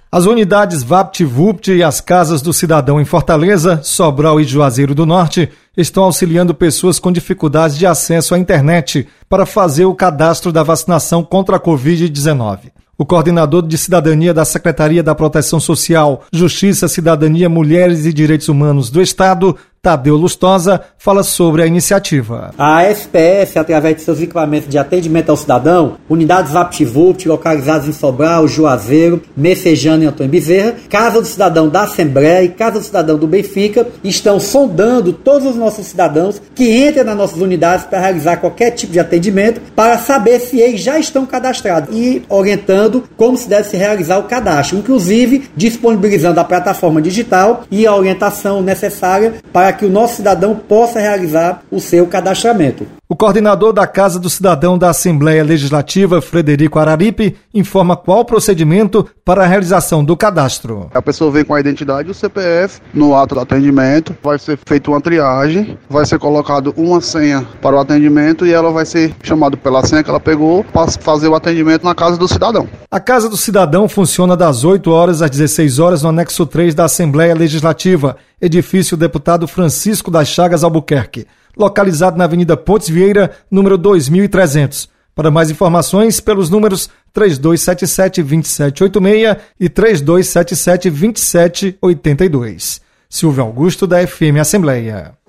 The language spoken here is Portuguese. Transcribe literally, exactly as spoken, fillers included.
As unidades VaptVupt e as Casas do Cidadão em Fortaleza, Sobral e Juazeiro do Norte estão auxiliando pessoas com dificuldades de acesso à internet para fazer o cadastro da vacinação contra a covid dezenove. O coordenador de Cidadania da Secretaria da Proteção Social, Justiça, Cidadania, Mulheres e Direitos Humanos do Estado, Tadeu Lustosa, fala sobre a iniciativa. A S P S, através de seus equipamentos de atendimento ao cidadão, unidades VaptVupt localizadas em Sobral, Juazeiro, Messejana e Antônio Bezerra, Casa do Cidadão da Assembleia e Casa do Cidadão do Benfica, estão sondando todos os nossos cidadãos que entrem nas nossas unidades para realizar qualquer tipo de atendimento, para saber se eles já estão cadastrados e orientando como se deve se realizar o cadastro, inclusive disponibilizando a plataforma digital e a orientação necessária para que o nosso cidadão possa realizar o seu cadastramento. O coordenador da Casa do Cidadão da Assembleia Legislativa, Frederico Araripe, informa qual o procedimento para a realização do cadastro. A pessoa vem com a identidade e o C P F no ato do atendimento, vai ser feita uma triagem, vai ser colocado uma senha para o atendimento e ela vai ser chamada pela senha que ela pegou para fazer o atendimento na Casa do Cidadão. A Casa do Cidadão funciona das oito horas às dezesseis horas no anexo três da Assembleia Legislativa, edifício Deputado Francisco das Chagas Albuquerque, localizado na Avenida Pontes Vieira, número dois mil e trezentos. Para mais informações, pelos números três dois sete sete, dois sete oito seis e três dois sete sete, dois sete oito dois. Silvio Augusto, da F M Assembleia.